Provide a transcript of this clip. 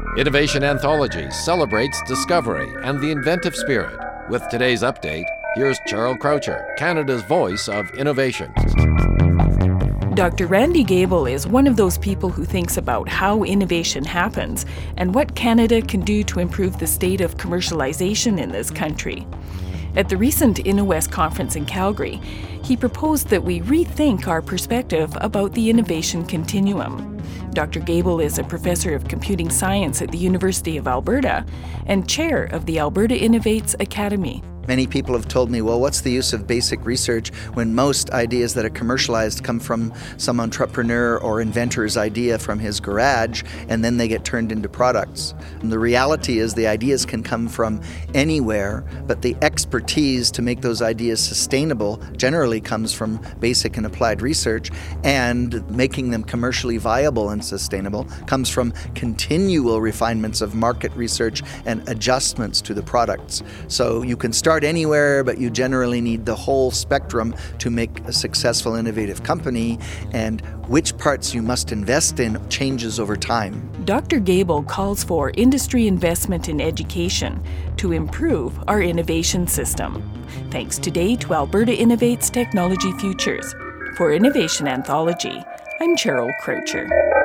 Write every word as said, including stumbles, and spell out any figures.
Innovation Anthology celebrates discovery and the inventive spirit. With today's update, here's Cheryl Croucher, Canada's voice of innovation. Doctor Randy Gable is one of those people who thinks about how innovation happens and what Canada can do to improve the state of commercialization in this country. At the recent InnoWest conference in Calgary, he proposed that we rethink our perspective about the innovation continuum. Doctor Gable is a professor of computing science at the University of Alberta and chair of the Alberta Innovates Academy. Many people have told me, well, what's the use of basic research when most ideas that are commercialized come from some entrepreneur or inventor's idea from his garage, and then they get turned into products? And the reality is the ideas can come from anywhere, but the expertise to make those ideas sustainable generally comes from basic and applied research, and making them commercially viable and sustainable comes from continual refinements of market research and adjustments to the products. So you can start anywhere, but you generally need the whole spectrum to make a successful, innovative company, and which parts you must invest in changes over time. Doctor Gable calls for industry investment in education to improve our innovation system. Thanks today to Alberta Innovates Technology Futures. For Innovation Anthology, I'm Cheryl Croucher.